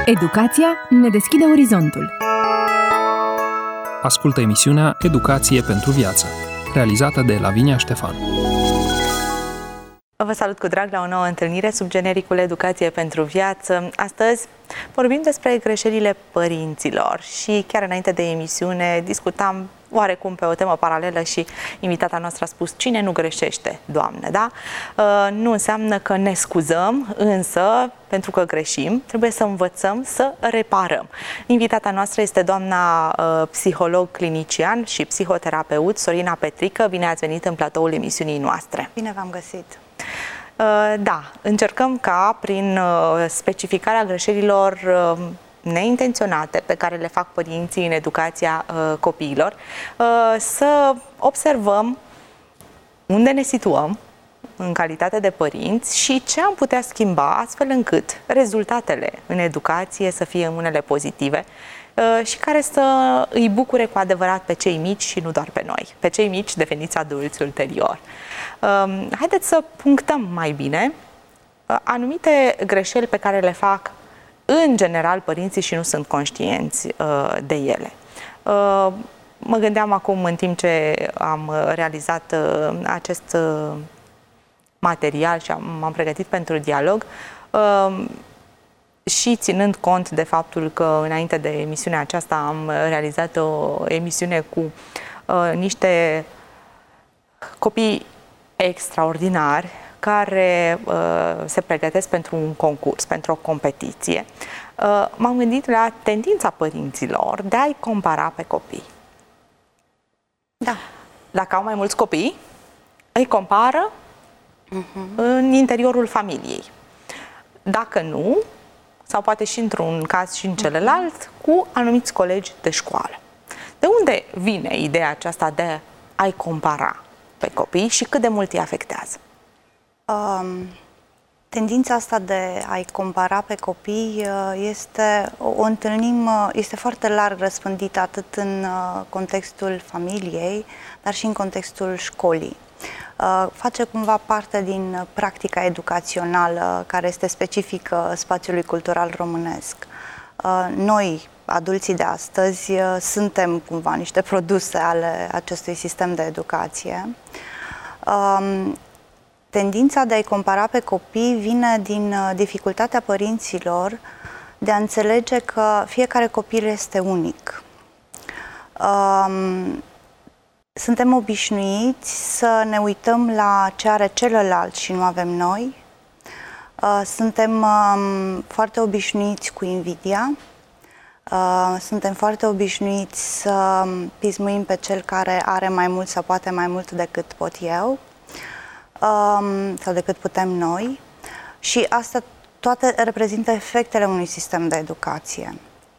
Educația ne deschide orizontul. Ascultă emisiunea Educație pentru viață, realizată de Lavinia Ștefan. Vă salut cu drag la o nouă întâlnire sub genericul Educație pentru viață. Astăzi vorbim despre greșelile părinților și chiar înainte de emisiune discutam oarecum pe o temă paralelă și invitata noastră a spus: cine nu greșește, Doamne, da? Nu înseamnă că ne scuzăm, însă, pentru că greșim, trebuie să învățăm să reparăm. Invitata noastră este doamna psiholog clinician și psihoterapeut Sorina Petrică. Bine ați venit în platoul emisiunii noastre. Bine v-am găsit! Da, încercăm ca prin specificarea greșelilor neintenționate pe care le fac părinții în educația copiilor, să observăm unde ne situăm în calitate de părinți și ce am putea schimba astfel încât rezultatele în educație să fie unele pozitive și care să îi bucure cu adevărat pe cei mici și nu doar pe noi. Pe cei mici deveniți adulți ulterior. Haideți să punctăm mai bine anumite greșeli pe care le fac în general părinții și nu sunt conștienți de ele. Mă gândeam acum, în timp ce am realizat acest material și m-am pregătit pentru dialog, și ținând cont de faptul că înainte de emisiunea aceasta am realizat o emisiune cu niște copii extraordinari care se pregătesc pentru un concurs, pentru o competiție, m-am gândit la tendința părinților de a-i compara pe copii. Da. Dacă au mai mulți copii, îi compară în interiorul familiei. Dacă nu, sau poate și într-un caz și în celălalt, cu anumiți colegi de școală. De unde vine ideea aceasta de a-i compara pe copii și cât de mult îi afectează? Tendința asta de a-i compara pe copii o întâlnim, este foarte larg răspândită atât în contextul familiei, dar și în contextul școlii. Face cumva parte din practica educațională care este specifică spațiului cultural românesc. Noi, adulții de astăzi, suntem cumva niște produse ale acestui sistem de educație. Tendința de a-i compara pe copii vine din dificultatea părinților de a înțelege că fiecare copil este unic. Suntem obișnuiți să ne uităm la ce are celălalt și nu avem noi. Suntem foarte obișnuiți cu invidia. Suntem foarte obișnuiți să pismuim pe cel care are mai mult sau poate mai mult decât pot eu sau decât putem noi. Și asta toate reprezintă efectele unui sistem de educație.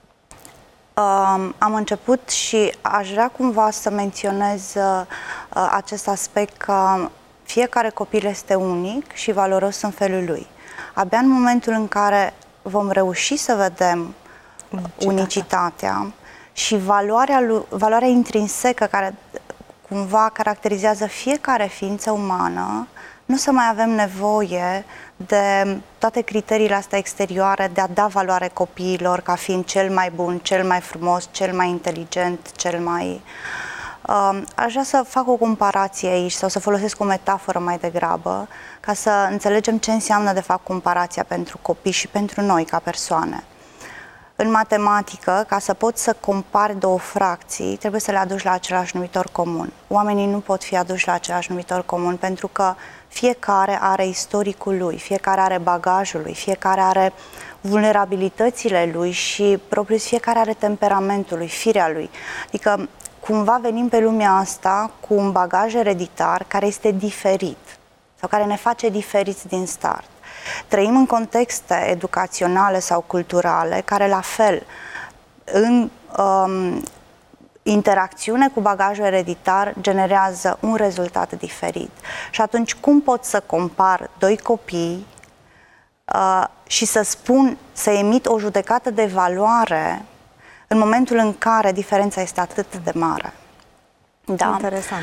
Am început și aș vrea cumva să menționez acest aspect că fiecare copil este unic și valoros în felul lui. Abia în momentul în care vom reuși să vedem unicitatea și valoarea intrinsecă care cumva caracterizează fiecare ființă umană, nu să mai avem nevoie de toate criteriile astea exterioare de a da valoare copiilor ca fiind cel mai bun, cel mai frumos, cel mai inteligent, cel mai... Aș vrea să fac o comparație aici sau să folosesc o metaforă mai degrabă ca să înțelegem ce înseamnă de fapt comparația pentru copii și pentru noi ca persoane. În matematică, ca să poți să compari două fracții, trebuie să le aduci la același numitor comun. Oamenii nu pot fi aduși la același numitor comun pentru că fiecare are istoricul lui, fiecare are bagajul lui, fiecare are vulnerabilitățile lui și propriu fiecare are temperamentul lui, firea lui. Adică cumva venim pe lumea asta cu un bagaj ereditar care este diferit sau care ne face diferiți din start. Trăim în contexte educaționale sau culturale care, la fel, în interacțiune cu bagajul ereditar, generează un rezultat diferit. Și atunci, cum pot să compar doi copii și să emit o judecată de valoare în momentul în care diferența este atât de mare? Da? Interesant.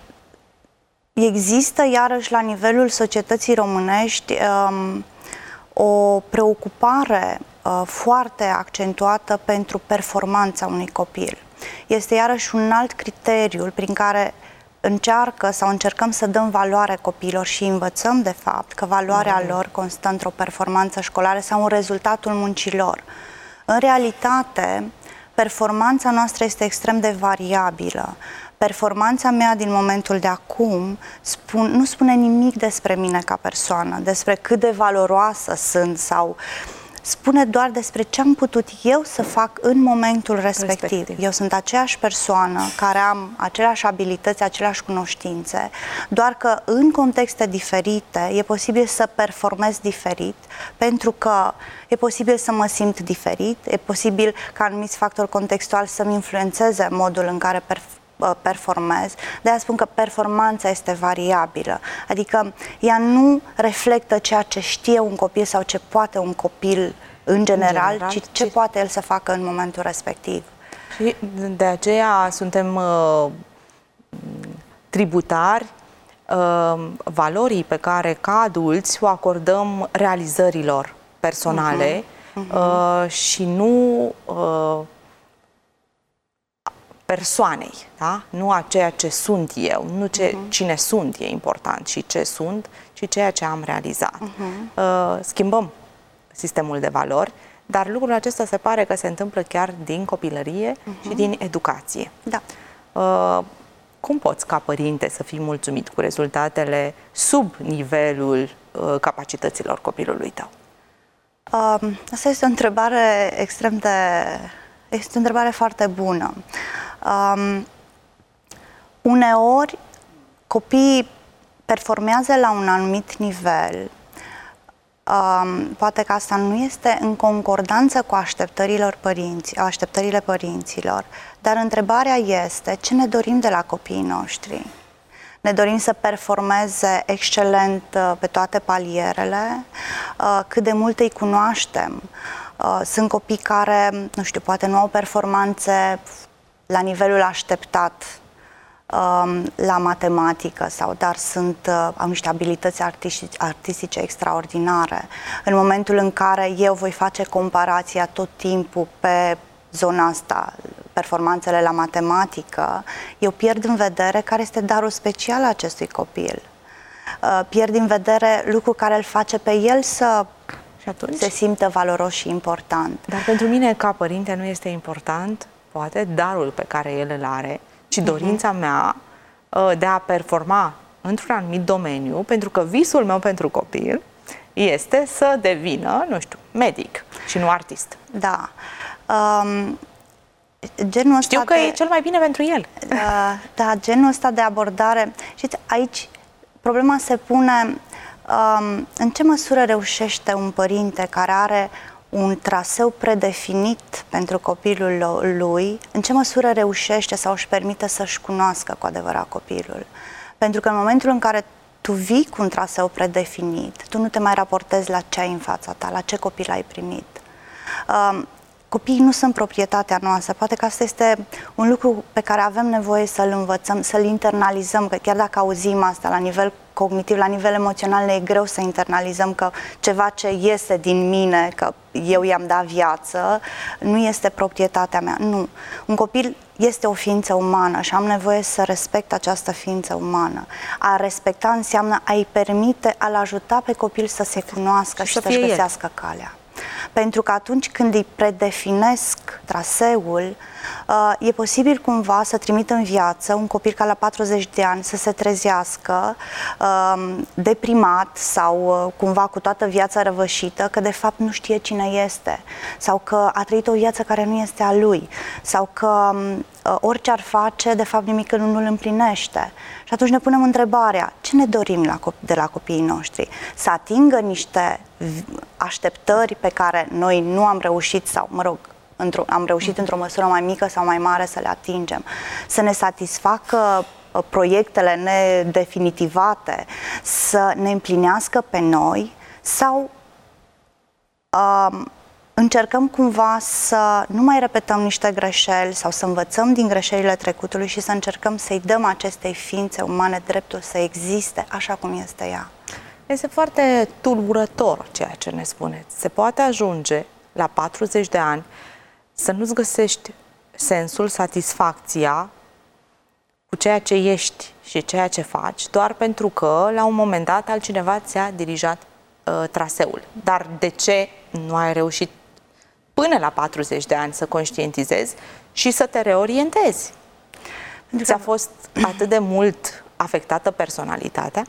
Există, iarăși, la nivelul societății românești, o preocupare foarte accentuată pentru performanța unui copil. Este iarăși un alt criteriu prin care încercăm să dăm valoare copiilor și învățăm de fapt că valoarea lor constă într-o performanță școlară sau în rezultatul muncilor. În realitate, performanța noastră este extrem de variabilă. Performanța mea din momentul de acum nu spune nimic despre mine ca persoană, despre cât de valoroasă sunt sau spune doar despre ce am putut eu să fac în momentul respectiv. Eu sunt aceeași persoană care am aceleași abilități, aceleași cunoștințe, doar că în contexte diferite e posibil să performez diferit, pentru că e posibil să mă simt diferit, e posibil ca anumiți factori contextuali să-mi influențeze modul în care performez. De-aia spun că performanța este variabilă, adică ea nu reflectă ceea ce știe un copil sau ce poate un copil în general, ci ce poate el să facă în momentul respectiv. Și de aceea suntem tributari valorii pe care ca adulți o acordăm realizărilor personale și nu persoanei, da? Nu a ceea ce sunt eu, nu cine sunt e important și ce sunt, ci ceea ce am realizat. Schimbăm sistemul de valori, dar lucrul acesta se pare că se întâmplă chiar din copilărie și din educație. Da. Cum poți ca părinte să fii mulțumit cu rezultatele sub nivelul capacităților copilului tău? Asta este o întrebare este o întrebare foarte bună. Uneori copiii performează la un anumit nivel, poate că asta nu este în concordanță cu așteptările părinților, dar întrebarea este ce ne dorim de la copiii noștri. Ne dorim să performeze excelent pe toate palierele, cât de mult îi cunoaștem. Sunt copii care, nu știu, poate nu au performanțe la nivelul așteptat la matematică, dar au niște abilități artistice extraordinare. În momentul în care eu voi face comparația tot timpul pe zona asta, performanțele la matematică, eu pierd în vedere care este darul special al acestui copil. Pierd în vedere lucrul care îl face pe el să se simtă valoros și important. Dar pentru mine, ca părinte, nu este important, poate, darul pe care el îl are, ci dorința mea de a performa într-un anumit domeniu, pentru că visul meu pentru copil este să devină, nu știu, medic și nu artist. Da. Genul Știu că e cel mai bine pentru el. Da, genul ăsta de abordare. Știți, aici problema se pune în ce măsură reușește un părinte care are un traseu predefinit pentru copilul lui, în ce măsură reușește sau își permite să-și cunoască cu adevărat copilul. Pentru că în momentul în care tu vii cu un traseu predefinit, tu nu te mai raportezi la ce ai în fața ta, la ce copil ai primit. Copiii nu sunt proprietatea noastră, poate că asta este un lucru pe care avem nevoie să-l învățăm, să-l internalizăm, că chiar dacă auzim asta la nivel cognitiv, la nivel emoțional, ne e greu să internalizăm că ceva ce iese din mine, că eu i-am dat viață, nu este proprietatea mea. Nu. Un copil este o ființă umană și am nevoie să respect această ființă umană. A respecta înseamnă a-i permite, a-l ajuta pe copil să se cunoască și să-și găsească calea. Pentru că atunci când îi predefinesc traseul, e posibil cumva să trimit în viață un copil ca la 40 de ani să se trezească deprimat sau cumva cu toată viața răvășită, că de fapt nu știe cine este sau că a trăit o viață care nu este a lui sau că orice ar face, de fapt nimic nu îl împlinește. Și atunci ne punem întrebarea, ce ne dorim de la copiii noștri? Să atingă niște așteptări pe care noi nu am reușit sau, mă rog, am reușit într-o măsură mai mică sau mai mare să le atingem. Să ne satisfacă proiectele nedefinitivate, să ne împlinească pe noi sau încercăm cumva să nu mai repetăm niște greșeli sau să învățăm din greșelile trecutului și să încercăm să-i dăm acestei ființe umane dreptul să existe așa cum este ea. Este foarte tulburător ceea ce ne spuneți. Se poate ajunge la 40 de ani să nu-ți găsești sensul, satisfacția cu ceea ce ești și ceea ce faci, doar pentru că la un moment dat altcineva ți-a dirijat traseul. Dar de ce nu ai reușit până la 40 de ani să conștientizezi și să te reorientezi? Ți-a fost atât de mult afectată personalitatea?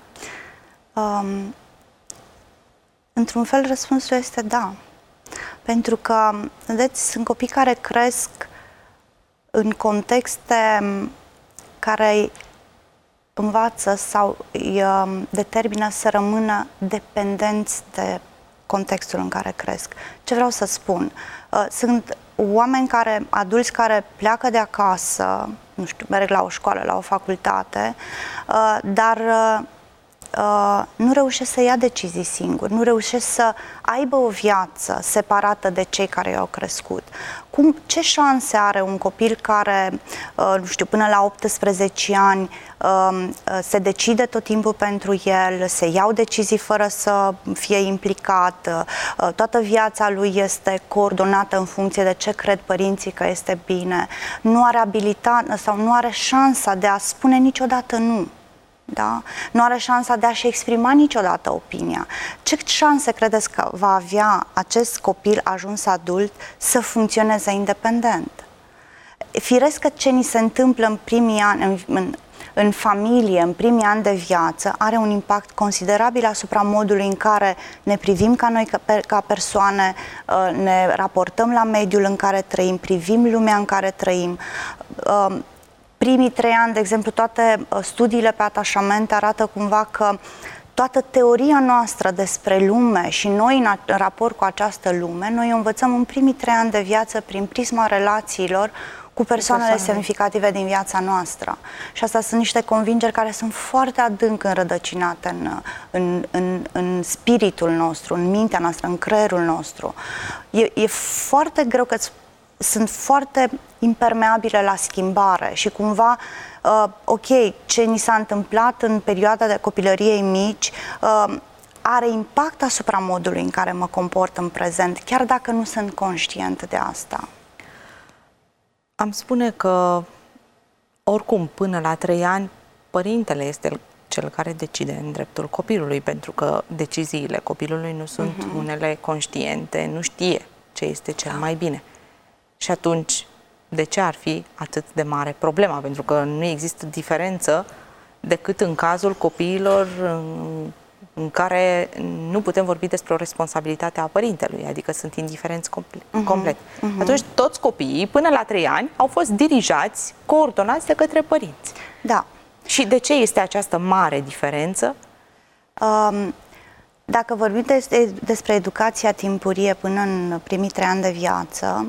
Într-un fel răspunsul este da. Pentru că, vedeți, sunt copii care cresc în contexte care îi învață sau îi determină să rămână dependenți de contextul în care cresc. Ce vreau să spun? Sunt oameni adulți care pleacă de acasă, nu știu, merg la o școală, la o facultate, dar nu reușesc să ia decizii singuri, nu reușesc să aibă o viață separată de cei care i-au crescut. Ce șanse are un copil care, nu știu, până la 18 ani se decide tot timpul pentru el, se iau decizii fără să fie implicat, toată viața lui este coordonată în funcție de ce cred părinții că este bine, nu are abilitate sau nu are șansa de a spune niciodată nu. Da? Nu are șansa de a-și exprima niciodată opinia. Ce șanse credeți că va avea acest copil ajuns adult să funcționeze independent? Firesc că ce ni se întâmplă în primii ani, în familie, în primii ani de viață, are un impact considerabil asupra modului în care ne privim ca noi, ca persoane, ne raportăm la mediul în care trăim, privim lumea în care trăim. Primii 3 ani, de exemplu, toate studiile pe atașament arată cumva că toată teoria noastră despre lume și noi în raport cu această lume, noi o învățăm în primii 3 ani de viață prin prisma relațiilor cu persoanele semnificative din viața noastră. Și asta sunt niște convingeri care sunt foarte adânc înrădăcinate în spiritul nostru, în mintea noastră, în creierul nostru. E foarte greu că sunt foarte impermeabile la schimbare și cumva, ok, ce ni s-a întâmplat în perioada de copilăriei mici are impact asupra modului în care mă comport în prezent, chiar dacă nu sunt conștient de asta. Am spune că, oricum, până la 3 ani, părintele este cel care decide în dreptul copilului, pentru că deciziile copilului nu sunt unele conștiente, nu știe ce este cel mai bine. Și atunci, de ce ar fi atât de mare problema? Pentru că nu există diferență decât în cazul copiilor în care nu putem vorbi despre o responsabilitate a părintelui, adică sunt indiferenți complet. Atunci, toți copiii, până la 3 ani, au fost dirijați, coordonați de către părinți. Da. Și de ce este această mare diferență? Dacă vorbim despre educația timpurie până în primii 3 ani de viață,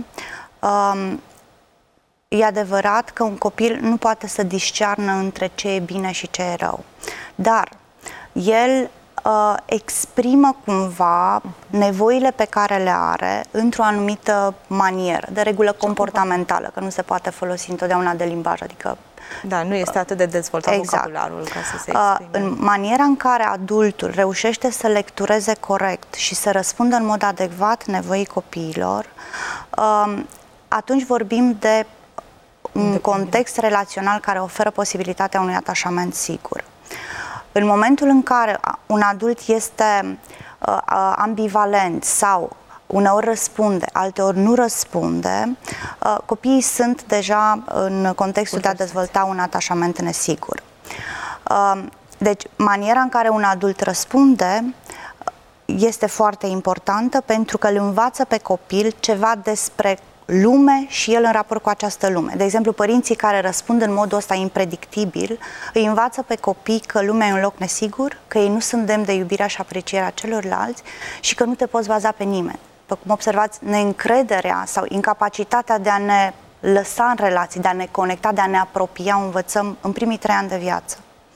e adevărat că un copil nu poate să discearnă între ce e bine și ce e rău, dar el exprimă cumva nevoile pe care le are într-o anumită manieră, de regulă comportamentală, că nu se poate folosi întotdeauna de limbaj, adică da, nu este atât de dezvoltat vocabularul ca să se exprime. În maniera în care adultul reușește să lectureze corect și să răspundă în mod adecvat nevoii copiilor, atunci vorbim de un context relațional care oferă posibilitatea unui atașament sigur. În momentul în care un adult este ambivalent sau uneori răspunde, alteori nu răspunde, copiii sunt deja în contextul de a dezvolta un atașament nesigur. Deci, maniera în care un adult răspunde este foarte importantă pentru că îl învață pe copil ceva despre lume și el în raport cu această lume. De exemplu, părinții care răspund în modul ăsta impredictibil îi învață pe copii că lumea e un loc nesigur, că ei nu sunt demni de iubirea și aprecierea celorlalți și că nu te poți baza pe nimeni. După cum observați, neîncrederea sau incapacitatea de a ne lăsa în relații, de a ne conecta, de a ne apropia, o învățăm în primii 3 ani de viață.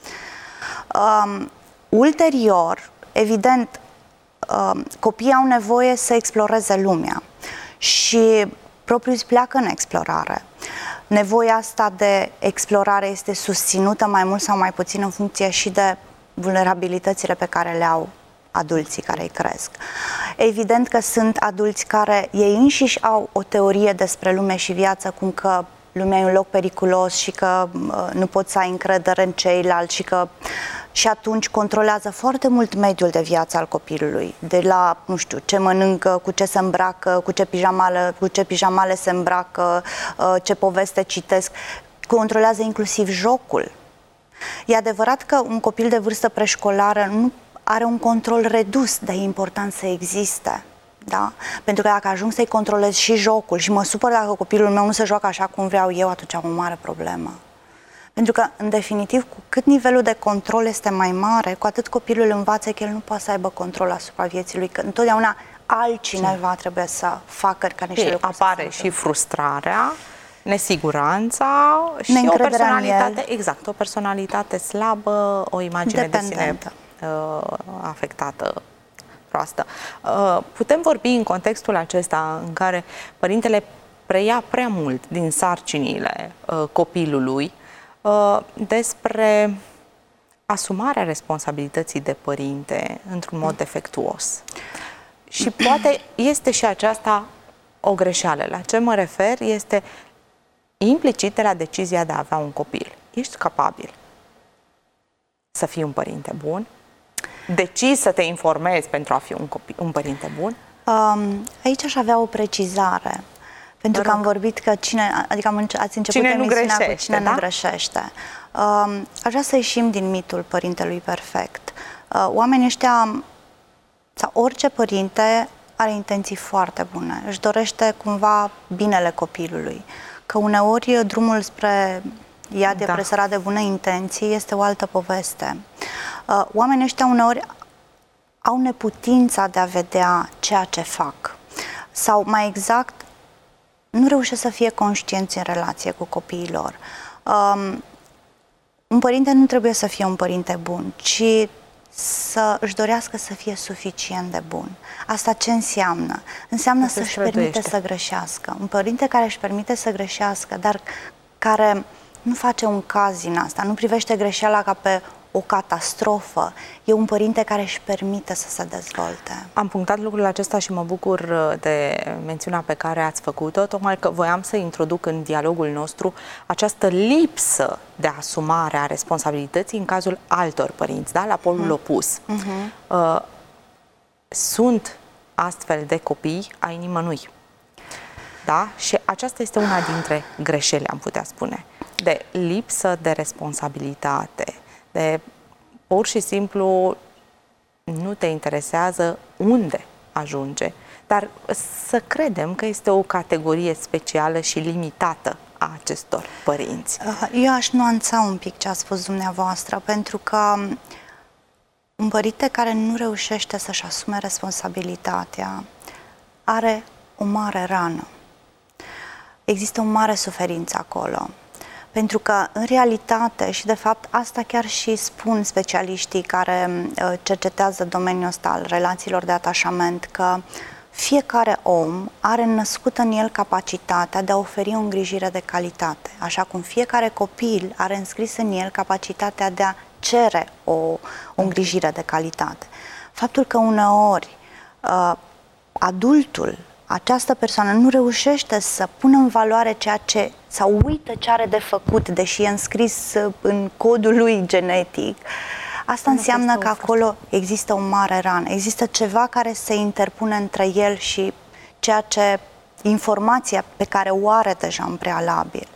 Ulterior, evident, copiii au nevoie să exploreze lumea și propriu îți pleacă în explorare. Nevoia asta de explorare este susținută mai mult sau mai puțin în funcție și de vulnerabilitățile pe care le au adulții care îi cresc. Evident că sunt adulți care ei înșiși au o teorie despre lume și viață, cum că lumea e un loc periculos și că nu poți să ai încredere în ceilalți și atunci controlează foarte mult mediul de viață al copilului, de la, nu știu, ce mănâncă, cu ce se îmbracă, cu ce pijamale se îmbracă, ce poveste citesc, controlează inclusiv jocul. E adevărat că un copil de vârstă preșcolară nu are un control redus, dar e important să existe. Da? Pentru că dacă ajung să-i controlez și jocul și mă supăr dacă copilul meu nu se joacă așa cum vreau eu, atunci am o mare problemă. Pentru că, în definitiv, cu cât nivelul de control este mai mare, cu atât copilul învață că el nu poate să aibă control asupra vieții lui, că întotdeauna altcineva trebuie să facă ca niște lucruri. Apare și frustrarea, nesiguranța și o personalitate, exact, o personalitate slabă, o imagine de sine afectată, proastă. Putem vorbi în contextul acesta în care părintele preia prea mult din sarcinile copilului despre asumarea responsabilității de părinte într-un mod defectuos. Și poate este și aceasta o greșeală. La ce mă refer este implicit de la decizia de a avea un copil. Ești capabil să fii un părinte bun? Decizi să te informezi pentru a fi un părinte bun? Aici aș avea o precizare. Pentru că am vorbit că ați început emisiunea cu cine nu greșește. Aș vrea să ieșim din mitul părintelui perfect. Oamenii ăștia, sau orice părinte, are intenții foarte bune. Își dorește cumva binele copilului. Că uneori drumul spre iad e presărat de bune intenții este o altă poveste. Oamenii ăștia uneori au neputința de a vedea ceea ce fac. Sau mai exact, nu reușesc să fie conștienți în relație cu copiii lor. Un părinte nu trebuie să fie un părinte bun, ci să își dorească să fie suficient de bun. Asta ce înseamnă? Înseamnă să-și permite să greșească. Un părinte care își permite să greșească, dar care nu face un caz din asta, nu privește greșeala ca pe o catastrofă, e un părinte care își permite să se dezvolte. Am punctat lucrul acesta și mă bucur de mențiunea pe care ați făcut-o, tocmai că voiam să introduc în dialogul nostru această lipsă de asumare a responsabilității în cazul altor părinți, da? La polul opus. Sunt astfel de copii ai nimănui. Da? Și aceasta este una dintre greșeli, am putea spune, de lipsă de responsabilitate, de pur și simplu nu te interesează unde ajunge, dar să credem că este o categorie specială și limitată a acestor părinți. Eu aș nuanța un pic ce a spus dumneavoastră, pentru că un părinte care nu reușește să-și asume responsabilitatea are o mare rană. Există o mare suferință acolo. Pentru că, în realitate, și de fapt asta chiar și spun specialiștii care cercetează domeniul ăsta al relațiilor de atașament, că fiecare om are născută în el capacitatea de a oferi o îngrijire de calitate, așa cum fiecare copil are înscris în el capacitatea de a cere o îngrijire de calitate. Faptul că uneori adultul, această persoană nu reușește să pună în valoare ceea ce, sau uită ce are de făcut, deși e înscris în codul lui genetic, asta înseamnă că acolo există o mare rană, există ceva care se interpune între el și informația pe care o are deja în prealabil.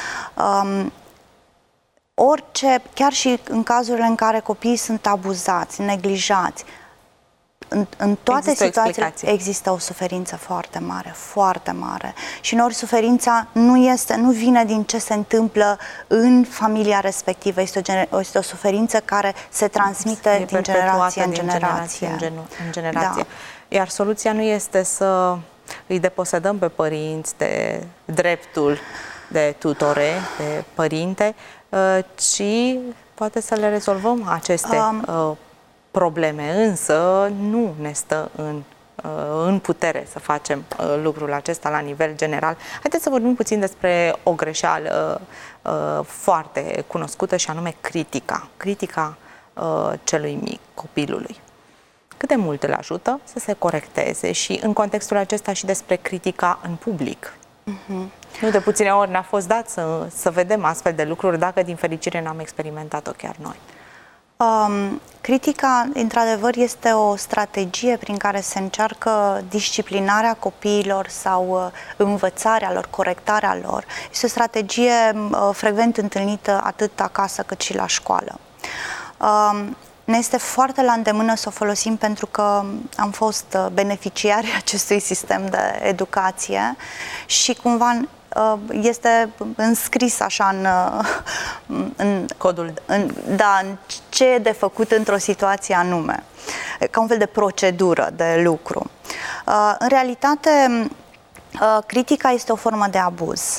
Chiar și în cazurile în care copiii sunt abuzați, neglijați, în toate situațiile există o suferință foarte mare, foarte mare. Și uneori suferința nu vine din ce se întâmplă în familia respectivă, este o suferință care se transmite din generație în generație. Da. Iar soluția nu este să îi deposedăm pe părinți de dreptul de tutore, de părinte, ci poate să le rezolvăm aceste probleme, însă nu ne stă în putere să facem lucrul acesta la nivel general. Haideți să vorbim puțin despre o greșeală foarte cunoscută și anume critica celui mic, copilului. cât de mult îl ajută să se corecteze și în contextul acesta și despre critica în public. Nu de puține ori ne-a fost dat să vedem astfel de lucruri, dacă din fericire n-am experimentat-o chiar noi. Critica, într-adevăr, este o strategie prin care se încearcă disciplinarea copiilor sau învățarea lor, corectarea lor. Este o strategie frecvent întâlnită atât acasă cât și la școală. Ne este foarte la îndemână să o folosim pentru că am fost beneficiari acestui sistem de educație și cumva este înscris așa în codul. În ce e de făcut într-o situație anume, ca un fel de procedură de lucru. În realitate, critica este o formă de abuz.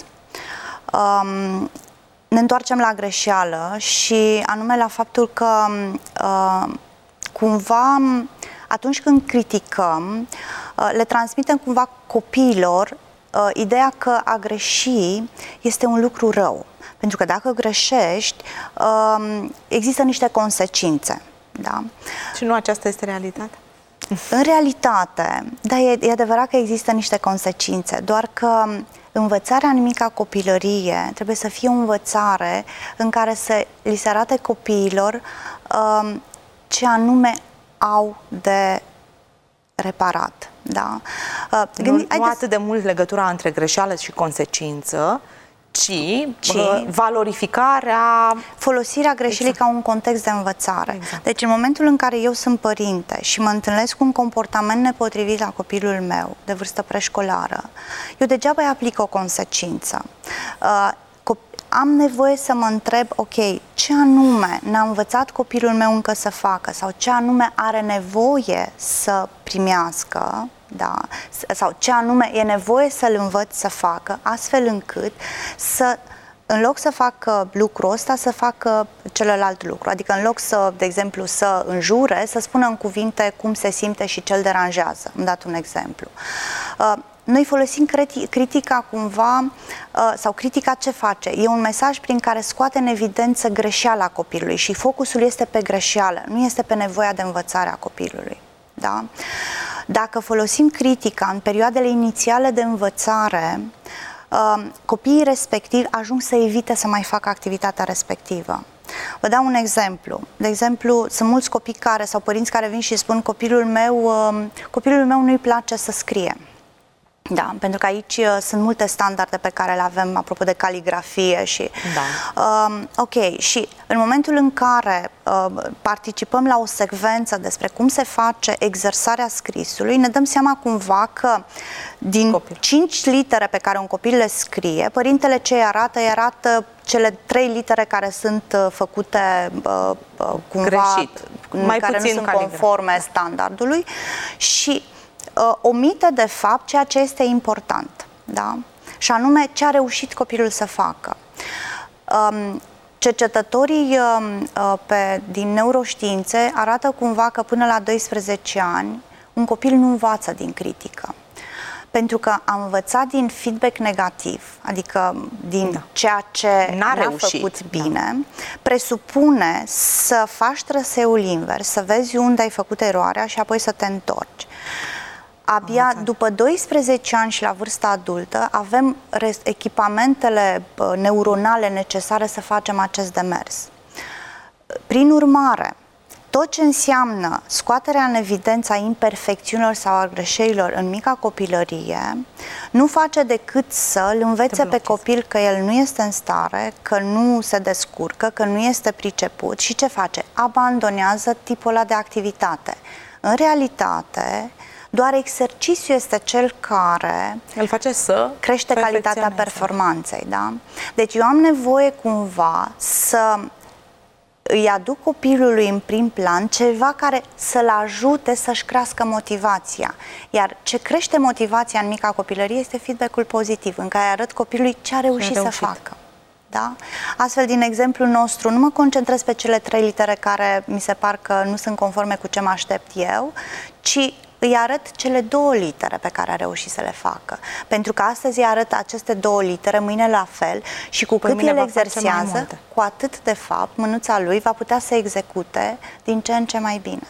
Ne întoarcem la greșeală și anume la faptul că cumva atunci când criticăm, le transmitem cumva copiilor ideea că a greși este un lucru rău. Pentru că dacă greșești, există niște consecințe. Da? Și nu aceasta este realitatea? În realitate, da, e adevărat că există niște consecințe, doar că învățarea în mica copilărie trebuie să fie o învățare în care să li se arate copiilor ce anume au de reparat. Da? Nu atât de mult legătura între greșeală și consecință, ci valorificarea... Folosirea greșelii ca un context de învățare. Exact. Deci în momentul în care eu sunt părinte și mă întâlnesc cu un comportament nepotrivit la copilul meu de vârstă preșcolară, eu degeaba îi aplic o consecință. Am nevoie să mă întreb, ok, ce anume n-a învățat copilul meu încă să facă sau ce anume are nevoie să primească, da? Sau ce anume e nevoie să-l învăț să facă, astfel încât să, în loc să facă lucrul ăsta, să facă celălalt lucru. Adică în loc să, de exemplu, să înjure, să spună în cuvinte cum se simte și ce-l deranjează. Am dat un exemplu. Noi folosim critica cumva, sau critica ce face? E un mesaj prin care scoate în evidență greșeala copilului și focusul este pe greșeală, nu este pe nevoia de învățare a copilului. Da? Dacă folosim critica în perioadele inițiale de învățare, copiii respectivi ajung să evite să mai facă activitatea respectivă. Vă dau un exemplu. De exemplu, sunt mulți copii sau părinți care vin și spun copilul meu nu-i place să scrie. Da, pentru că aici sunt multe standarde pe care le avem apropo de caligrafie și... Da. Ok, și în momentul în care participăm la o secvență despre cum se face exersarea scrisului, ne dăm seama cumva că din 5 litere pe care un copil le scrie, părintele ce îi arată cele 3 litere care sunt făcute cumva greșit, mai care puțin nu sunt conforme standardului și omite de fapt ceea ce este important, da? Și anume ce a reușit copilul să facă. Cercetătorii din neuroștiințe arată cumva că până la 12 ani un copil nu învață din critică. Pentru că a învățat din feedback negativ, adică din ceea ce n-a făcut bine, presupune să faci traseul invers, să vezi unde ai făcut eroarea și apoi să te întorci. Abia după 12 ani și la vârsta adultă avem echipamentele neuronale necesare să facem acest demers. Prin urmare, tot ce înseamnă scoaterea în evidență a imperfecțiunilor sau a greșelilor în mica copilărie nu face decât să îl învețe pe copil că el nu este în stare, că nu se descurcă, că nu este priceput și ce face? Abandonează tipul ăla de activitate. În realitate, doar exercițiul este cel care îl face să crește calitatea performanței. Da? Deci eu am nevoie cumva să îi aduc copilului în prim plan ceva care să-l ajute să-și crească motivația. Iar ce crește motivația în mica copilărie este feedback-ul pozitiv, în care arăt copilului ce a reușit să facă. Da? Astfel, din exemplul nostru, nu mă concentrez pe cele 3 litere care mi se par că nu sunt conforme cu ce mă aștept eu, ci îi arăt cele 2 litere pe care a reușit să le facă. Pentru că astăzi îi arăt aceste 2 litere, mâine la fel și cu cât el exersează, cu atât de fapt mânuța lui va putea să execute din ce în ce mai bine.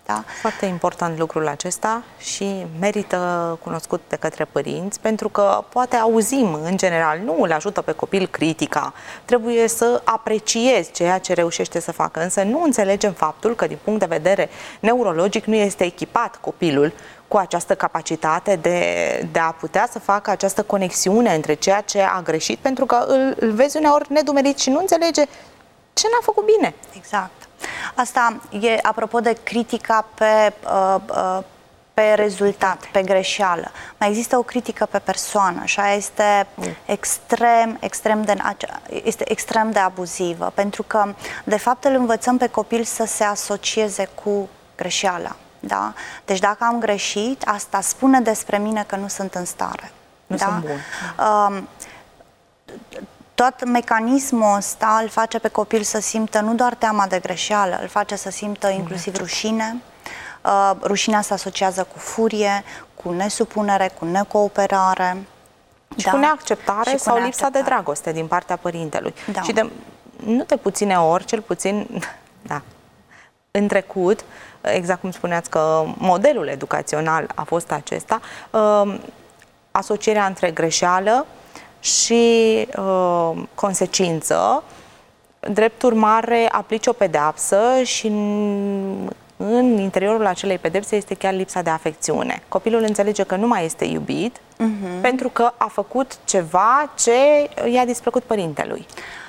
Da? Foarte important lucrul acesta și merită cunoscut de către părinți, pentru că poate auzim în general, nu îl ajută pe copil critica, trebuie să apreciezi ceea ce reușește să facă, însă nu înțelegem faptul că din punct de vedere neurologic nu este echipat copilul cu această capacitate de a putea să facă această conexiune între ceea ce a greșit, pentru că îl vezi uneori nedumerit și nu înțelege ce n-a făcut bine. Exact. Asta e apropo de critica pe rezultat, pe greșeală. Mai există o critică pe persoană și aia este extrem de abuzivă, pentru că de fapt îl învățăm pe copil să se asocieze cu greșeala. Da? Deci dacă am greșit, asta spune despre mine că nu sunt în stare. Nu sunt bun. Tot mecanismul ăsta îl face pe copil să simtă nu doar teama de greșeală, îl face să simtă inclusiv rușine. Rușinea se asociază cu furie, cu nesupunere, cu necooperare. Și cu neacceptare sau lipsa de dragoste din partea părintelui. Da. Și de nu de puține ori, cel puțin, da, în trecut, exact cum spuneați că modelul educațional a fost acesta, asocierea între greșeală și consecință, drept urmare aplici o pedeapsă și în interiorul acelei pedepse este chiar lipsa de afecțiune. Copilul înțelege că nu mai este iubit pentru că a făcut ceva ce i-a displăcut părintelui.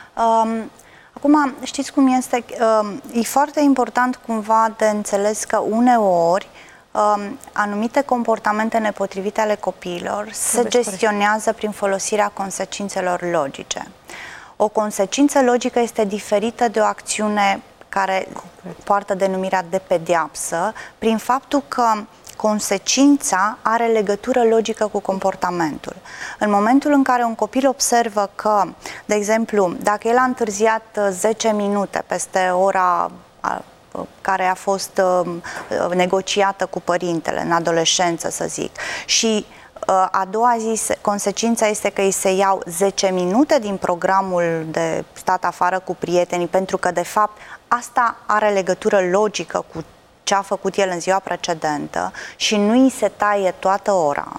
Acum, știți cum este? E foarte important cumva de înțeles că uneori anumite comportamente nepotrivite ale copiilor se gestionează prin folosirea consecințelor logice. O consecință logică este diferită de o acțiune care poartă denumirea de pedeapsă, prin faptul că consecința are legătură logică cu comportamentul. În momentul în care un copil observă că, de exemplu, dacă el a întârziat 10 minute peste ora care a fost negociată cu părintele în adolescență, să zic, și a doua zi consecința este că îi se iau 10 minute din programul de stat afară cu prietenii, pentru că de fapt asta are legătură logică cu ce a făcut el în ziua precedentă și nu îi se taie toată ora,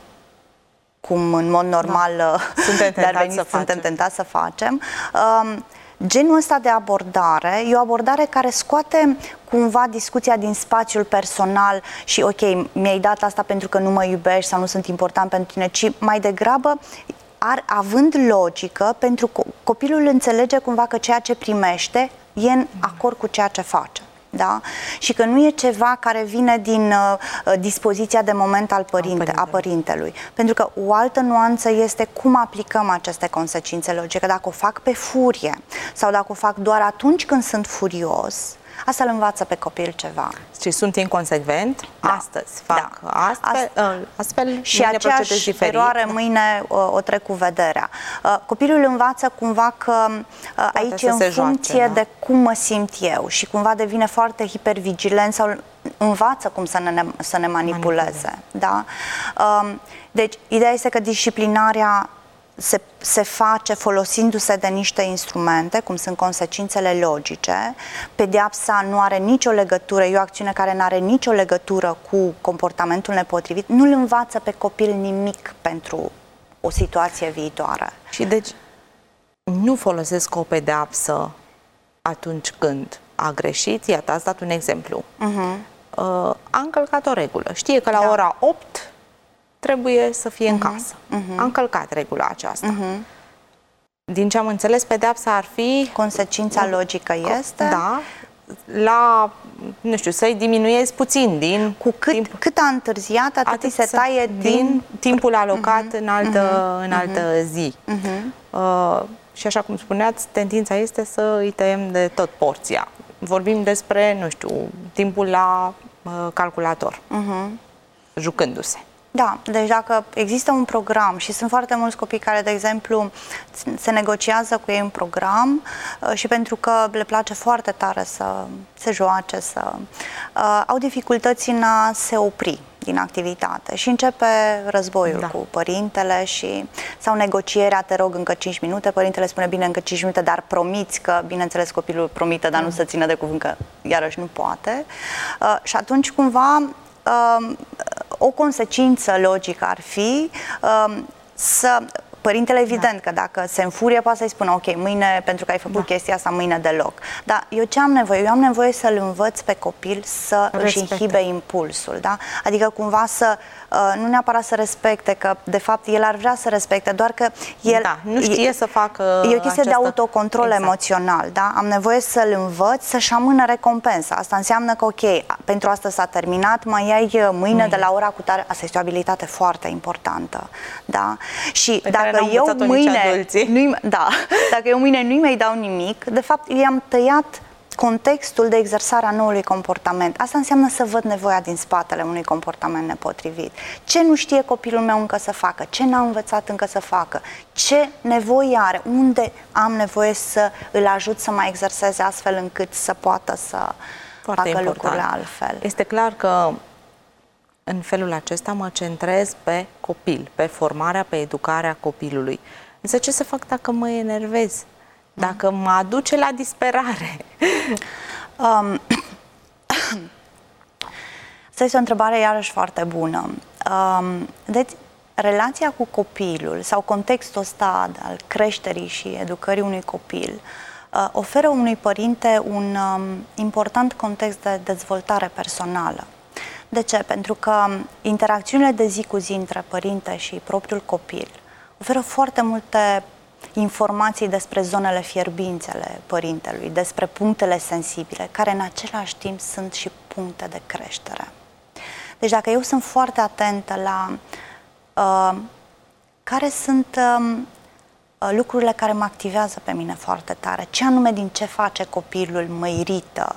cum în mod normal suntem tentați să facem. Genul ăsta de abordare e o abordare care scoate cumva discuția din spațiul personal și ok, mi-ai dat asta pentru că nu mă iubești sau nu sunt important pentru tine, ci mai degrabă având logică, pentru că copilul înțelege cumva că ceea ce primește e în acord cu ceea ce face. Da? Și că nu e ceva care vine din dispoziția de moment a părintelui. Pentru că o altă nuanță este cum aplicăm aceste consecințe logice. Dacă o fac pe furie sau dacă o fac doar atunci când sunt furios, asta îl învață pe copil ceva. Și sunt inconsecvent, astăzi fac astfel și aceeași eroare mâine o trec cu vederea. Copilul învață cumva că aici e în funcție de cum mă simt eu și cumva devine foarte hipervigilent sau învață cum să ne manipuleze. Da? Deci, ideea este că disciplinarea se face folosindu-se de niște instrumente, cum sunt consecințele logice. Pedeapsa nu are nicio legătură, e o acțiune care nu are nicio legătură cu comportamentul nepotrivit. Nu îl învață pe copil nimic pentru o situație viitoare. Și deci nu folosesc o pedeapsă atunci când a greșit. Iată, ați dat un exemplu. A încălcat o regulă. Știe că la ora 8 trebuie să fie în casă. A încălcat regula aceasta. Din ce am înțeles, pedeapsa ar fi... Consecința logică este... Da, la, nu știu, să-i diminuezi puțin din... Cu cât a întârziat, atât se taie din timpul alocat în altă zi. Și așa cum spuneați, tendința este să îi tăiem de tot porția. Vorbim despre, nu știu, timpul la calculator, jucându-se. Da, deci dacă există un program și sunt foarte mulți copii care, de exemplu, se negociază cu ei un program și pentru că le place foarte tare să se joace, au dificultăți în a se opri. din activitate și începe războiul cu părintele sau negocierea, te rog încă 5 minute, părintele spune bine încă 5 minute, dar promiți că, bineînțeles, copilul promite, dar nu se ține de cuvânt că iarăși nu poate. Și atunci cumva o consecință logică ar fi părintele, evident, că dacă se înfurie, poate să-i spună, ok, mâine, pentru că ai făcut chestia asta, mâine deloc. Dar eu ce am nevoie? Eu am nevoie să-l învăț pe copil să își inhibe impulsul, da? Adică cumva să, nu neapărat să respecte, că de fapt el ar vrea să respecte, doar că el... nu știe să facă e o chestie de autocontrol emoțional, da? Am nevoie să-l învăț să-și amână recompensa. Asta înseamnă că, ok, pentru asta s-a terminat, mai ai mâine de la ora cu tare. Asta este o abilitate foarte importantă, da? Și dacă eu mâine nu-i mai dau nimic, de fapt i-am tăiat contextul de exersare a noului comportament. Asta înseamnă să văd nevoia din spatele unui comportament nepotrivit. Ce nu știe copilul meu încă să facă? Ce n-a învățat încă să facă? Ce nevoie are? Unde am nevoie să îl ajut să mai exerseze astfel încât să poată să facă lucrurile altfel? Este clar că în felul acesta mă centrez pe copil, pe formarea, pe educarea copilului. Însă ce să fac dacă mă enervez? Dacă mă aduce la disperare? Asta este o întrebare iarăși foarte bună. Deci, relația cu copilul sau contextul ăsta al creșterii și educării unui copil oferă unui părinte un important context de dezvoltare personală. De ce? Pentru că interacțiunile de zi cu zi între părinte și propriul copil oferă foarte multe informații despre zonele fierbinți ale părintelui, despre punctele sensibile, care în același timp sunt și puncte de creștere. Deci dacă eu sunt foarte atentă la care sunt lucrurile care mă activează pe mine foarte tare, ce anume din ce face copilul mă irită,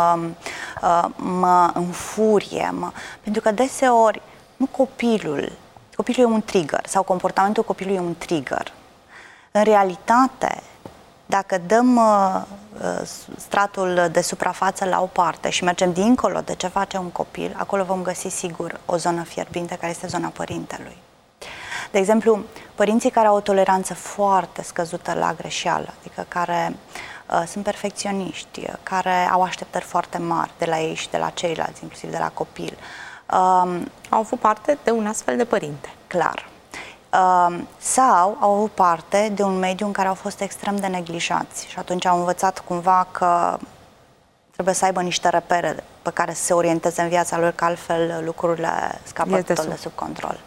mă înfurie, pentru că deseori nu copilul e un trigger sau comportamentul copilului e un trigger. În realitate, dacă dăm stratul de suprafață la o parte și mergem dincolo de ce face un copil, acolo vom găsi sigur o zonă fierbinte care este zona părintelui. De exemplu, părinții care au o toleranță foarte scăzută la greșeală, adică care sunt perfecționiști, care au așteptări foarte mari de la ei și de la ceilalți, inclusiv de la copil. Au avut parte de un astfel de părinte. Clar. Sau au avut parte de un mediu în care au fost extrem de neglijați și atunci au învățat cumva că trebuie să aibă niște repere pe care să se orienteze în viața lor, că altfel lucrurile scapă total de sub control.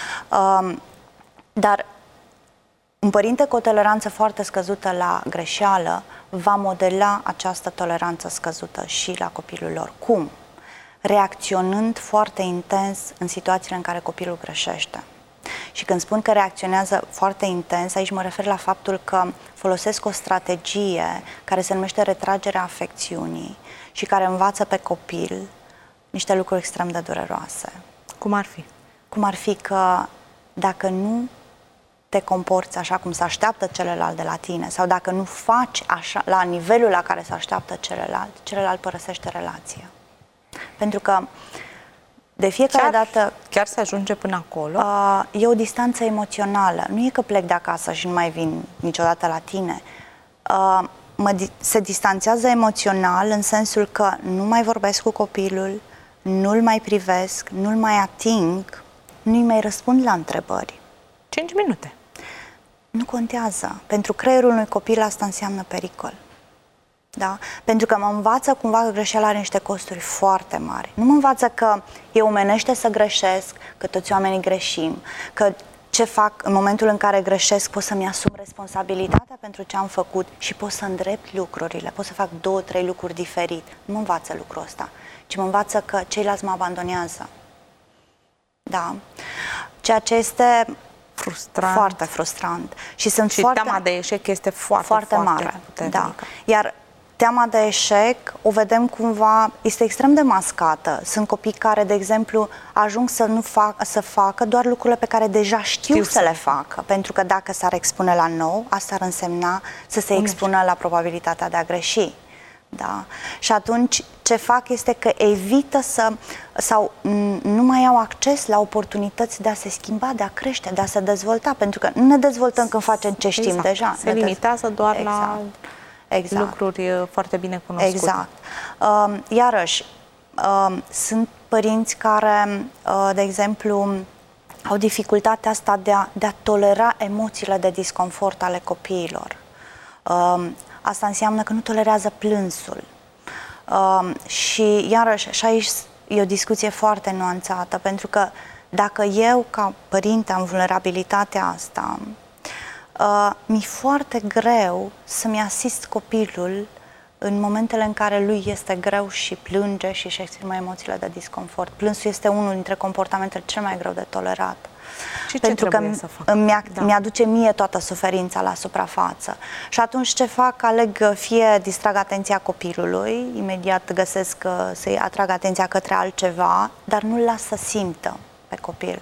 Dar un părinte cu o toleranță foarte scăzută la greșeală va modela această toleranță scăzută și la copilul lor. Cum? Reacționând foarte intens în situațiile în care copilul greșește. Și când spun că reacționează foarte intens, aici mă refer la faptul că folosesc o strategie care se numește retragerea afecțiunii și care învață pe copil niște lucruri extrem de dureroase. Cum ar fi? Cum ar fi că dacă nu te comporți așa cum se așteaptă celălalt de la tine sau dacă nu faci așa la nivelul la care se așteaptă celălalt părăsește relația. Pentru că de fiecare dată... Chiar se ajunge până acolo? E o distanță emoțională. Nu e că plec de acasă și nu mai vin niciodată la tine. Se distanțează emoțional în sensul că nu mai vorbesc cu copilul, nu-l mai privesc, nu-l mai ating, nu-i mai răspund la întrebări. 5 minute. Nu contează. Pentru creierul unui copil asta înseamnă pericol. Da? Pentru că mă învață cumva că greșeala are niște costuri foarte mari. Nu mă învață că e omenește să greșesc, că toți oamenii greșim, că ce fac în momentul în care greșesc pot să-mi asum responsabilitatea pentru ce am făcut și pot să îndrept lucrurile, pot să fac 2-3 lucruri diferit. Nu mă învață lucrul ăsta, ci mă învață că ceilalți mă abandonează. Da? Ceea ce este frustrant. Foarte frustrant. Și teama de eșec este foarte mare. Da. Iar teama de eșec, o vedem cumva, este extrem de mascată. Sunt copii care, de exemplu, ajung să facă doar lucrurile pe care deja știu să le facă. Pentru că dacă s-ar expune la nou, asta ar însemna să se expună la probabilitatea de a greși. Da? Și atunci ce fac este că evită sau nu mai au acces la oportunități de a se schimba, de a crește, de a se dezvolta, pentru că nu ne dezvoltăm când facem ce știm deja. Se limitează doar la lucruri foarte bine cunoscute. Exact. Iarăși, sunt părinți care, de exemplu, au dificultatea asta de a tolera emoțiile de disconfort ale copiilor. Asta înseamnă că nu tolerează plânsul. Și iarăși, și aici e o discuție foarte nuanțată, pentru că dacă eu, ca părinte, am vulnerabilitatea asta, mi-e foarte greu să-mi asist copilul în momentele în care lui este greu și plânge și își exprimă emoțiile de disconfort. Plânsul este unul dintre comportamentele cel mai greu de tolerat. Și pentru că mi-aduce mie toată suferința la suprafață. Și atunci ce fac? Aleg fie distrag atenția copilului, imediat găsesc să-i atrag atenția către altceva, dar nu-l las să simtă pe copil.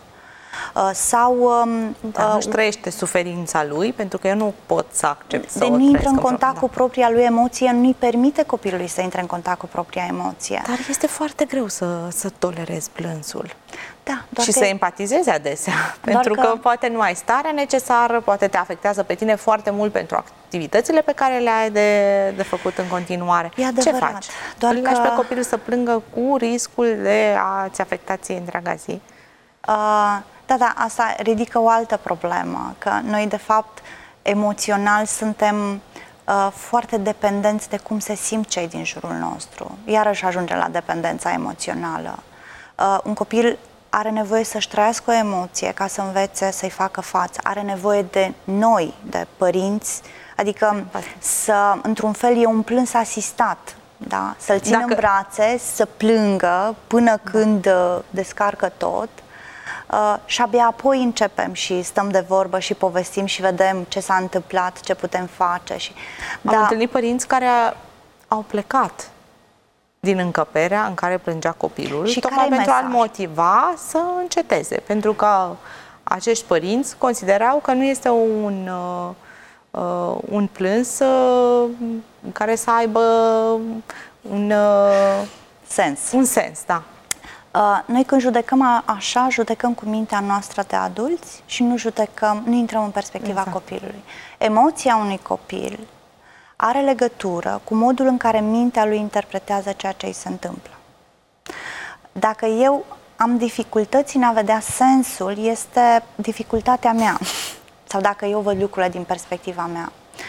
Nu-și trăiește suferința lui, pentru că eu nu pot să accept să o nu intră în contact cu propria lui emoție, nu-i permite copilului să intre în contact cu propria emoție. Dar este foarte greu să tolerezi plânsul. Da, și să empatizezi adesea, pentru că poate nu ai starea necesară, poate te afectează pe tine foarte mult pentru activitățile pe care le ai de făcut în continuare. Ce faci? Îl lași pe copil să plângă cu riscul de a-ți afecta ție întreaga zi? Da, asta ridică o altă problemă, că noi de fapt emoțional suntem foarte dependenți de cum se simt cei din jurul nostru. Iarăși ajungem la dependența emoțională. Un copil are nevoie să-și trăiască o emoție ca să învețe să-i facă față. Are nevoie de noi, de părinți, adică într-un fel, e un plâns asistat. Da? Să-l țină în brațe, să plângă până când descarcă tot. Și abia apoi începem și stăm de vorbă și povestim și vedem ce s-a întâmplat, ce putem face. Am întâlnit părinți care au plecat din încăperea în care plângea copilul și tocmai pentru a-l motiva să înceteze, pentru că acești părinți considerau că nu este un plâns care să aibă un sens, da. Noi când judecăm așa, judecăm cu mintea noastră de adulți și nu intrăm în perspectiva copilului. Emoția unui copil are legătură cu modul în care mintea lui interpretează ceea ce îi se întâmplă. Dacă eu am dificultăți în a vedea sensul, este dificultatea mea. Sau dacă eu văd lucrurile din perspectiva mea.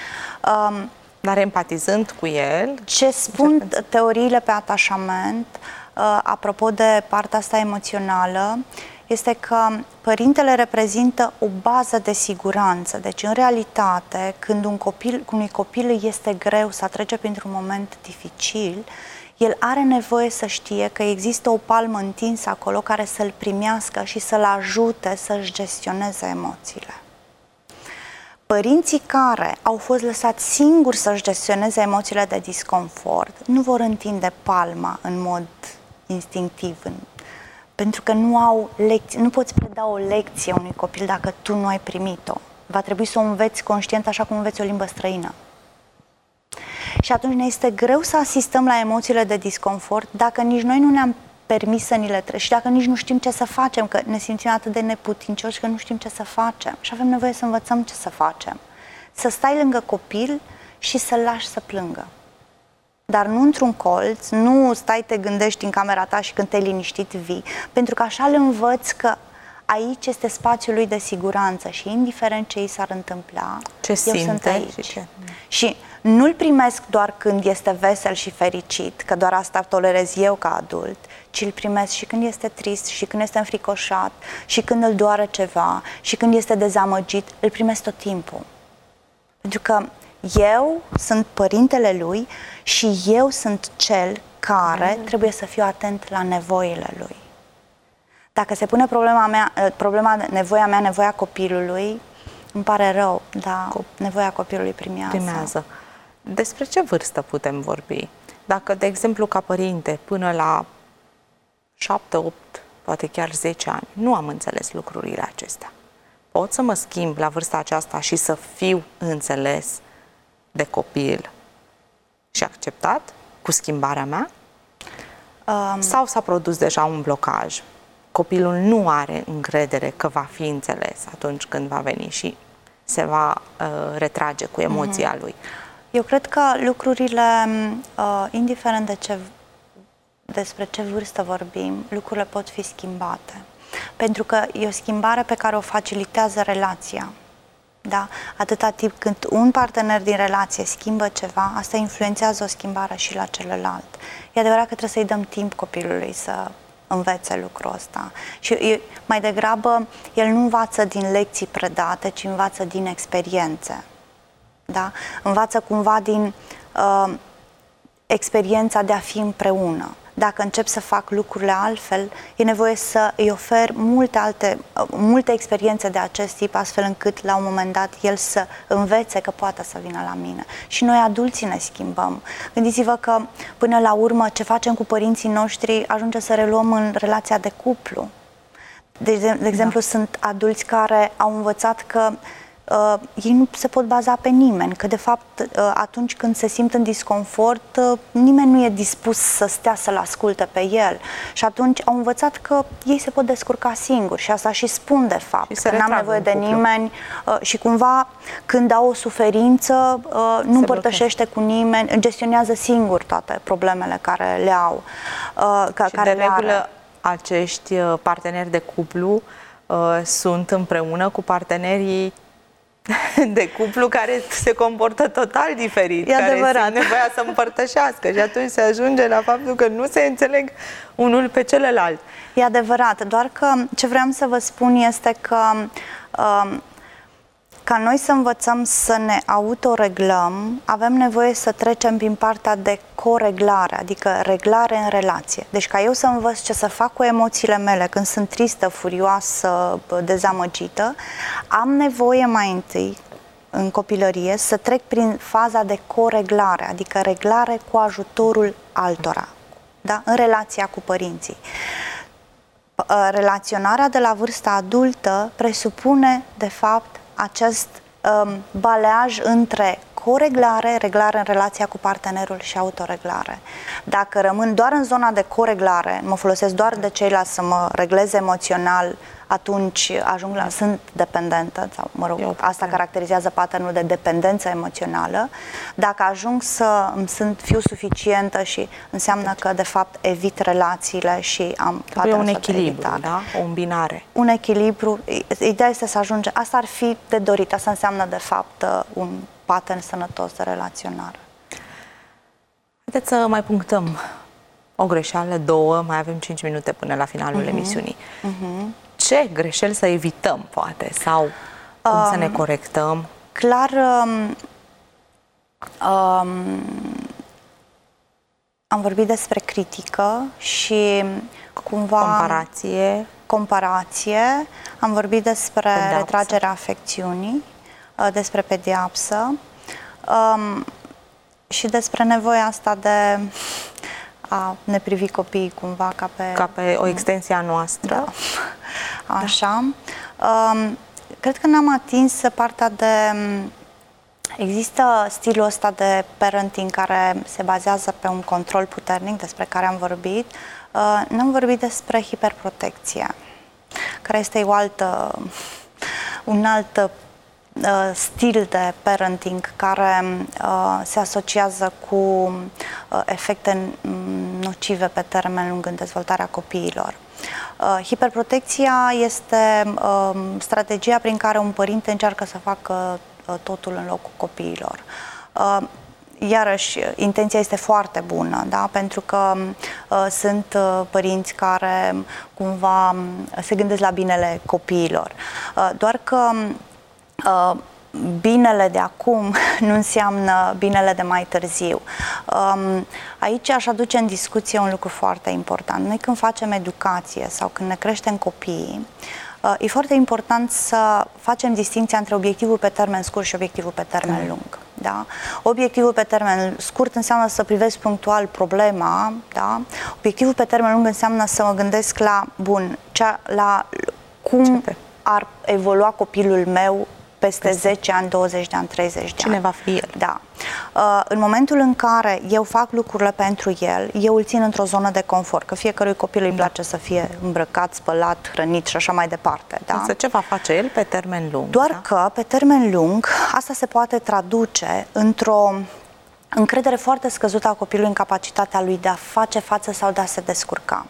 Dar empatizând cu el... Ce spun teoriile pe atașament, apropo de partea asta emoțională, este că părintele reprezintă o bază de siguranță. Deci, în realitate, când unui copil îi este greu să trece printr-un moment dificil, el are nevoie să știe că există o palmă întinsă acolo care să-l primească și să-l ajute să-și gestioneze emoțiile. Părinții care au fost lăsați singuri să-și gestioneze emoțiile de disconfort nu vor întinde palma în mod instinctiv, pentru că nu au lecții, nu poți preda o lecție unui copil dacă tu nu ai primit-o. Va trebui să o înveți conștient așa cum înveți o limbă străină. Și atunci ne este greu să asistăm la emoțiile de disconfort dacă nici noi nu ne-am permis să ni le treci și dacă nici nu știm ce să facem, că ne simțim atât de neputincioși că nu știm ce să facem și avem nevoie să învățăm ce să facem. Să stai lângă copil și să-l lași să plângă. Dar nu într-un colț, nu stai, te gândești în camera ta și când te-ai liniștit vii, pentru că așa îl învăț că aici este spațiul lui de siguranță și indiferent ce îi s-ar întâmpla, eu sunt aici. Și nu-l primesc doar când este vesel și fericit, că doar asta tolerez eu ca adult, ci îl primesc și când este trist, și când este înfricoșat, și când îl doare ceva, și când este dezamăgit, îl primesc tot timpul. Pentru că eu sunt părintele lui și eu sunt cel care trebuie să fiu atent la nevoile lui. Dacă se pune nevoia mea, nevoia copilului, îmi pare rău, dar nevoia copilului primează. Despre ce vârstă putem vorbi? Dacă, de exemplu, ca părinte, până la 7, 8, poate chiar 10 ani, nu am înțeles lucrurile acestea. Pot să mă schimb la vârsta aceasta și să fiu înțeles de copil și acceptat? cu schimbarea mea? Sau s-a produs deja un blocaj? Copilul nu are încredere că va fi înțeles atunci când va veni și se va retrage cu emoția lui. Eu cred că lucrurile, indiferent despre ce vârstă vorbim, lucrurile pot fi schimbate. Pentru că e o schimbare pe care o facilitează relația. Da? Atâta timp când un partener din relație schimbă ceva, asta influențează o schimbare și la celălalt. E adevărat că trebuie să-i dăm timp copilului să învețe lucrul ăsta. Și mai degrabă, el nu învață din lecții predate, ci învață din experiențe. Da? Învață cumva din experiența de a fi împreună. Dacă încep să fac lucrurile altfel, e nevoie să îi ofer multe experiențe de acest tip, astfel încât la un moment dat el să învețe că poate să vină la mine. Și noi adulții ne schimbăm. Gândiți-vă că până la urmă ce facem cu părinții noștri ajunge să reluăm în relația de cuplu. De exemplu, sunt adulți care au învățat că ei nu se pot baza pe nimeni, că de fapt atunci când se simt în disconfort, nimeni nu e dispus să stea să-l asculte pe el și atunci au învățat că ei se pot descurca singuri și asta și spun de fapt, că n-am nevoie de nimeni și cumva când au o suferință nu împărtășește cu nimeni, gestionează singur toate problemele care le au. Și de regulă acești parteneri de cuplu sunt împreună cu partenerii de cuplu care se comportă total diferit, care simt nevoia să împărtășească și atunci se ajunge la faptul că nu se înțeleg unul pe celălalt. E adevărat, doar că ce vreau să vă spun este că ca noi să învățăm să ne autoreglăm, avem nevoie să trecem prin partea de coreglare, adică reglare în relație. Deci ca eu să învăț ce să fac cu emoțiile mele când sunt tristă, furioasă, dezamăgită, am nevoie mai întâi, în copilărie, să trec prin faza de coreglare, adică reglare cu ajutorul altora, da? În relația cu părinții. Relaționarea de la vârsta adultă presupune, de fapt, acest baleaj între coreglare, reglare în relația cu partenerul și autoreglare. Dacă rămân doar în zona de coreglare, mă folosesc doar de ceilalți să mă reglez emoțional, atunci sunt dependentă, sau mă rog, asta caracterizează patternul de dependență emoțională. Dacă ajung să fiu suficientă și înseamnă că de fapt evit relațiile și am un echilibru, da? O îmbinare. Un echilibru, ideea este să ajunge, asta ar fi de dorit, asta înseamnă de fapt un pattern sănătos de relaționare. Haideți să mai punctăm o greșeală, două, mai avem 5 minute până la finalul emisiunii. Ce greșeli să evităm, poate, sau cum să ne corectăm? Clar, am vorbit despre critică și cumva comparație. Am vorbit despre retragerea afecțiunii, despre pedeapsă și despre nevoia asta de a ne privi copiii cumva ca pe o extensie a noastră. Da. Așa. Cred că n-am atins partea de... Există stilul ăsta de parenting care se bazează pe un control puternic, despre care am vorbit. N-am vorbit despre hiperprotecție, care este un alt stil de parenting care se asociază cu efecte nocive pe termen lung în dezvoltarea copiilor. Hiperprotecția este strategia prin care un părinte încearcă să facă totul în locul copiilor. Iarăși, intenția este foarte bună, da? Pentru că sunt părinți care cumva se gândesc la binele copiilor. Doar că binele de acum nu înseamnă binele de mai târziu. Aici aș aduce în discuție un lucru foarte important. Noi când facem educație sau când ne creștem copiii, e foarte important să facem distinția între obiectivul pe termen scurt și obiectivul pe termen lung. Da? Obiectivul pe termen scurt înseamnă să privesc punctual problema, da? Obiectivul pe termen lung înseamnă să mă gândesc la cum ar evolua copilul meu peste 10 ani, 20 de ani, 30 de ani. Cine va fi el? Da. În momentul în care eu fac lucrurile pentru el, eu îl țin într-o zonă de confort, că fiecărui copil îi place să fie îmbrăcat, spălat, hrănit și așa mai departe. Da? Însă ce va face el pe termen lung? Doar că, pe termen lung, asta se poate traduce într-o încredere foarte scăzută a copilului în capacitatea lui de a face față sau de a se descurca.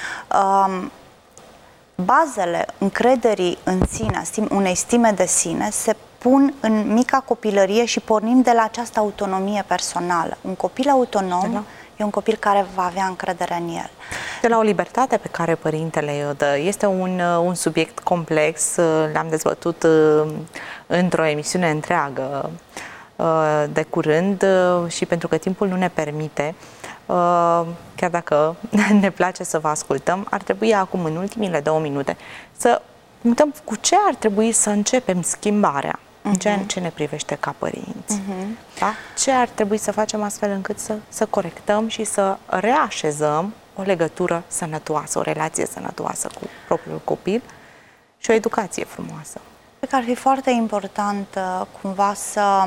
Bazele încrederii în sine, unei stime de sine, se pun în mica copilărie și pornim de la această autonomie personală. Un copil autonom e un copil care va avea încredere în el. De la o libertate pe care părintele o dă. Este un subiect complex, l-am dezbătut într-o emisiune întreagă de curând și pentru că timpul nu ne permite, chiar dacă ne place să vă ascultăm, ar trebui acum, în ultimile 2 minute, să uităm cu ce ar trebui să începem schimbarea în ceea ce ne privește ca părinți. Da? Ce ar trebui să facem astfel încât să corectăm și să reașezăm o legătură sănătoasă, o relație sănătoasă cu propriul copil și o educație frumoasă. Cred că ar fi foarte important cumva să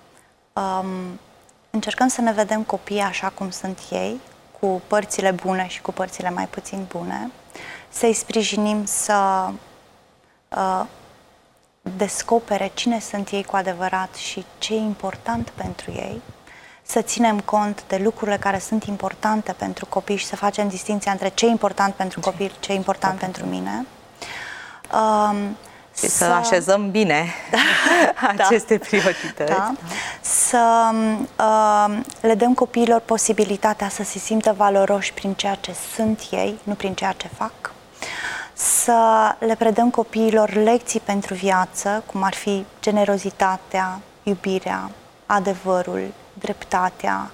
încercăm să ne vedem copiii așa cum sunt ei, cu părțile bune și cu părțile mai puțin bune, să-i sprijinim să descopere cine sunt ei cu adevărat și ce e important pentru ei, să ținem cont de lucrurile care sunt importante pentru copii și să facem distinția între ce e important pentru copil, ce e important pentru mine. Și să așezăm bine aceste priorități. Da. Să le dăm copiilor posibilitatea să se simtă valoroși prin ceea ce sunt ei, nu prin ceea ce fac. Să le predăm copiilor lecții pentru viață, cum ar fi generozitatea, iubirea, adevărul, dreptatea,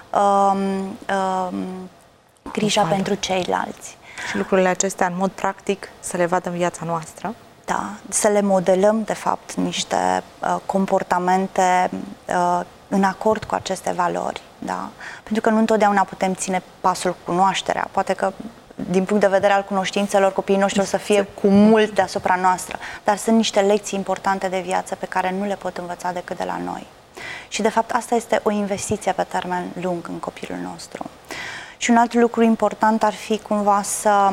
grija pentru ceilalți. Și lucrurile acestea, în mod practic, să le vadă în viața noastră. Da, să le modelăm, de fapt, niște comportamente în acord cu aceste valori. Da? Pentru că nu întotdeauna putem ține pasul cu cunoașterea. Poate că, din punct de vedere al cunoștințelor, copiii noștri o să fie cu mult deasupra noastră. Dar sunt niște lecții importante de viață pe care nu le pot învăța decât de la noi. Și, de fapt, asta este o investiție pe termen lung în copilul nostru. Și un alt lucru important ar fi cumva să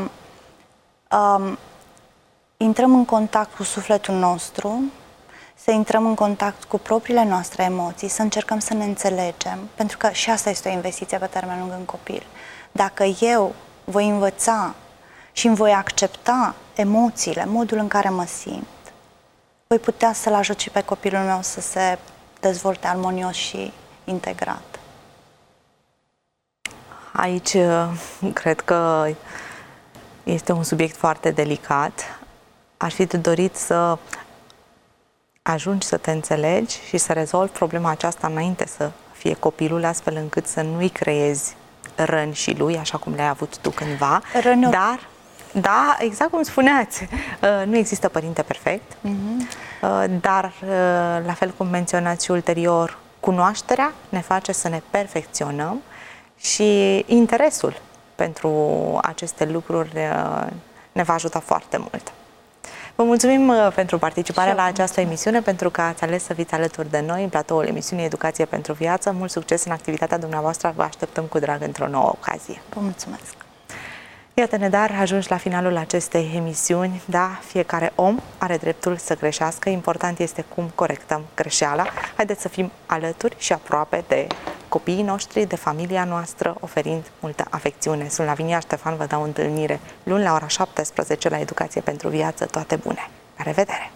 intrăm în contact cu sufletul nostru, să intrăm în contact cu propriile noastre emoții, să încercăm să ne înțelegem, pentru că și asta este o investiție pe termen lung în copil. Dacă eu voi învăța și îmi voi accepta emoțiile, modul în care mă simt, voi putea să-l ajut și pe copilul meu să se dezvolte armonios și integrat. Aici cred că este un subiect foarte delicat. Aș fi dorit să ajungi să te înțelegi și să rezolvi problema aceasta înainte să fie copilul, astfel încât să nu-i creezi răni și lui, așa cum le-ai avut tu cândva. Dar, da, exact cum spuneați, nu există părinte perfect, dar, la fel cum menționați și ulterior, cunoașterea ne face să ne perfecționăm și interesul pentru aceste lucruri ne va ajuta foarte mult. Vă mulțumim pentru participarea la această emisiune, pentru că ați ales să fiți alături de noi în platoul emisiunii Educație pentru Viață. Mult succes în activitatea dumneavoastră, vă așteptăm cu drag într-o nouă ocazie. Vă mulțumesc! Iată-ne, dar ajungi la finalul acestei emisiuni. Da, fiecare om are dreptul să greșească, important este cum corectăm greșeala. Haideți să fim alături și aproape de copiii noștri, de familia noastră, oferind multă afecțiune. Sunt Lavinia Ștefan, vă dau întâlnire luni la ora 17 la Educație pentru Viață. Toate bune! La revedere!